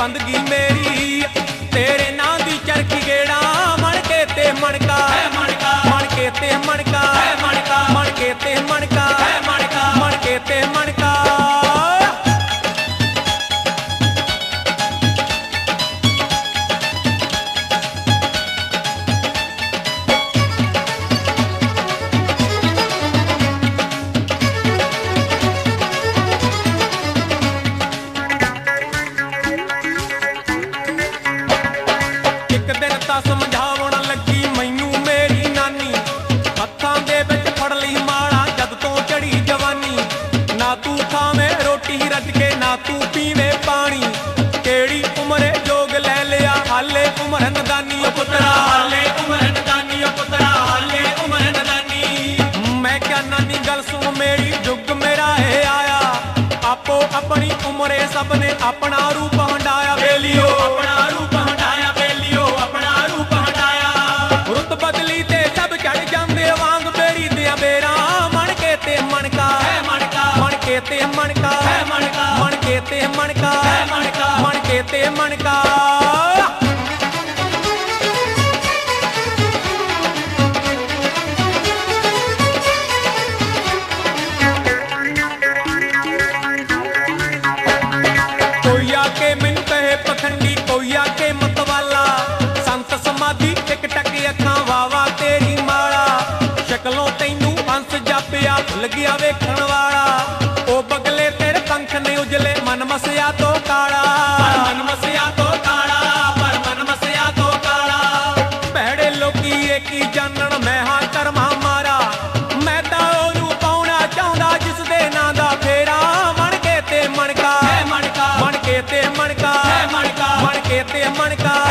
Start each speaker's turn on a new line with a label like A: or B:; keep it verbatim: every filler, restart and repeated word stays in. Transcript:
A: बंदगी मेरी तेरे नाम दी चरखी गेड़ा मन के ते मणका मन के ते मणका मन के ते मणका मन के ते मणका समझावन लगी मैनू मेरी नानी हत्थां दे विच फड़ लई माला जद तो चढ़ी जवानी ना तू खावे रोटी रज के ना तू पीवे पानी केड़ी उम्रे जोग लै लिया हाले उम्र नदानी ओ पुत्रा हाले उम्र नदानी ओ पुत्रा हाले उम्र नदानी मैं क्या नानी गल सुन मेरी जुग मेरा है आया आपो अपनी उम्रे सबने अपना रूप हंडाया बेलियो अपना रूप हंडाया बेलियो अपना रुत बदली ते सब चढ़ जांदे वांग बेरी दियां बेरा मन के ते मणका मन के ते मणका मन के ते मणका मन के ते मणका कोई आके मैनू कहे पखंडी कोई आके मतवाला संत समाधि टिक टक अखां वावा तेरी माला शक्लों तैनू हंस जापिया भुल गया वेखण वाला ओ बगले तेरे पंख ने उजले मन मसिया तो काला मन मसिया तो काला पर मन मसिया तो काला भैड़े लोकी एक ही जानन मैं हां करमा मारा मैं तां ओनू पाउणा चाहुंदा जिस दे नां दा फेरा मन के ते मणका मन के ते मणका मन के ते मणका